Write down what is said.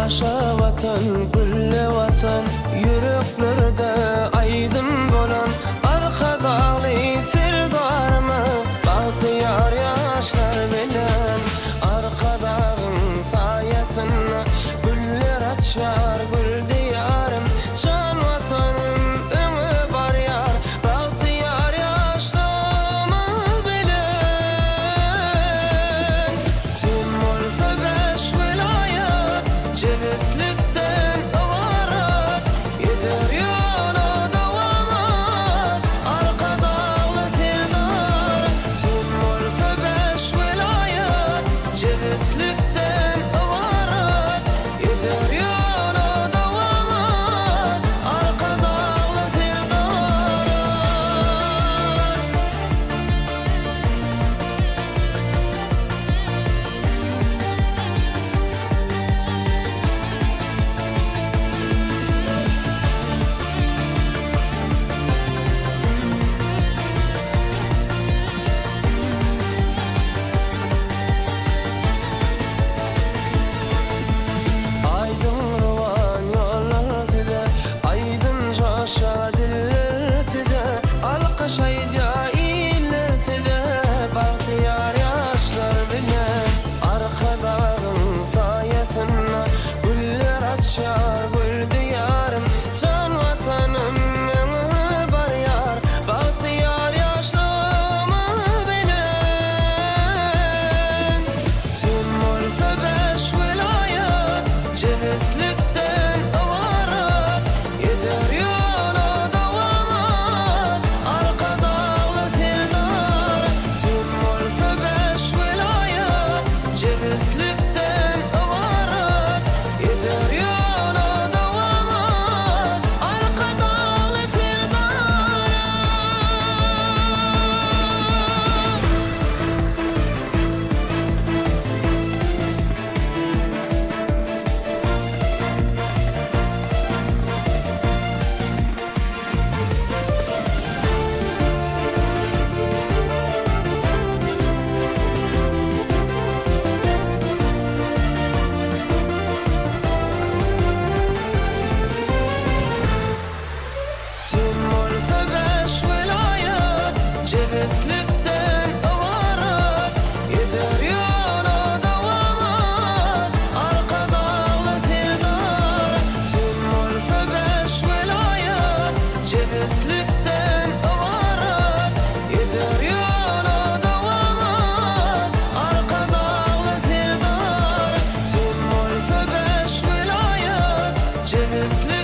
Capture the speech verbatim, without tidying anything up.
Yaşa vatan, gülle vatan, yüreklerde aydın bolan arka dağlı sirdarıma bahtiyar yaşlar bilen arka dağın sayesinde güller açar gül diyarım can vatanım ömü var yar bahtiyar yaşamı bilen kim olsa beş vilayet cevizlikten avarak gider yola davamat arka dağlı sirdar kim olsa beş vilayet cevizlikten avarak gider yola davamat arka dağlı sirdar Aydın ruvan yollar size, aydın coşa diller size, alkış ayda iller size, bahtiyar yaşlar bilen, arka dağın sayesinde güller açar gül diyarım, can vatanım ömü var yar, bahtiyar yaşamı bilen. Kim olsa beş vilayet cevizlikten avarak gider yola davamat arka dağlı sirdar kim olsa beş vilayet cevizlikten avarak gider yola davamat arka dağlı sirdar Kim olsa beş vilayet cevizlikten avarak gider yola davamat arka dağlı sirdar kim olsa beş vilayet cevizlikten avarak gider yola davamat arka dağlı sirdar kim olsa beş vilayet cevizlikten